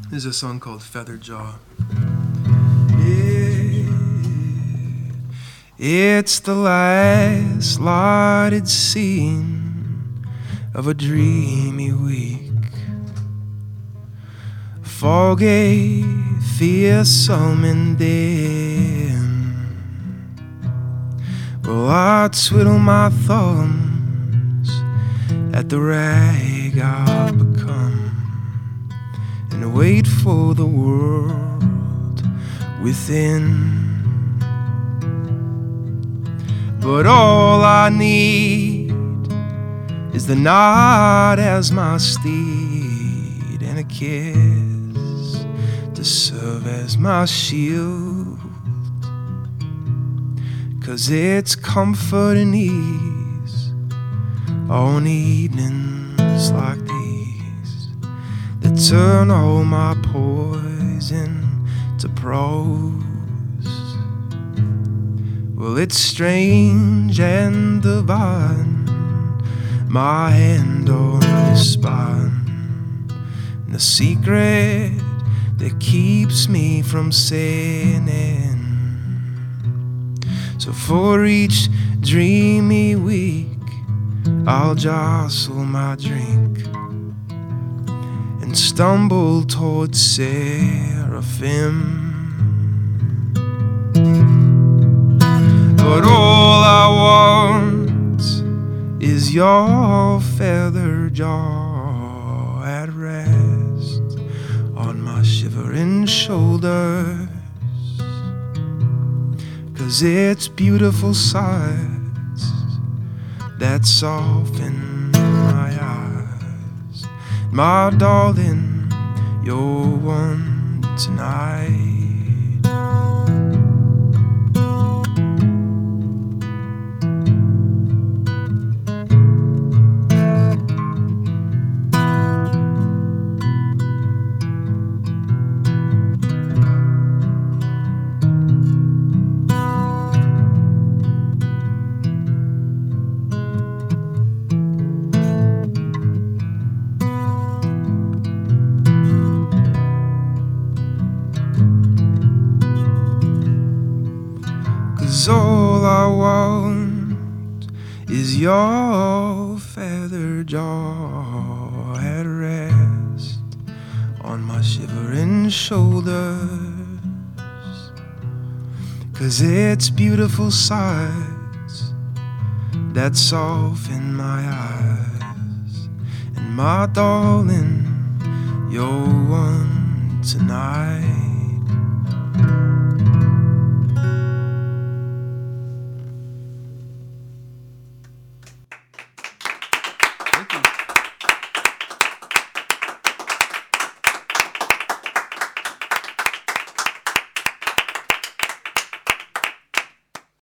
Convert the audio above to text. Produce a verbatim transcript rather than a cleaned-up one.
There's a song called Feather Jaw. Yeah. It's the last lighted scene of a dreamy week. Foggy, fearsome and dim. Well, I twiddle my thumbs at the rag I've become and wait for the world within. But all I need is the night as my steed and a kiss to serve as my shield. 'Cause it's comfort and ease on evenings like these that turn all my poison to prose. Well, it's strange and divine, my hand on your spine, and the secret that keeps me from sinning. So for each dreamy week, I'll jostle my drink and stumble towards seraphim. But all I want is your feather jaw at rest on my shivering shoulders. 'Cause it's beautiful sights that soften my eyes. My darling, you're one tonight. Cause all I want is your feather jaw at rest on my shivering shoulders. 'Cause it's beautiful sights that soften my eyes. And my darling, you're one tonight.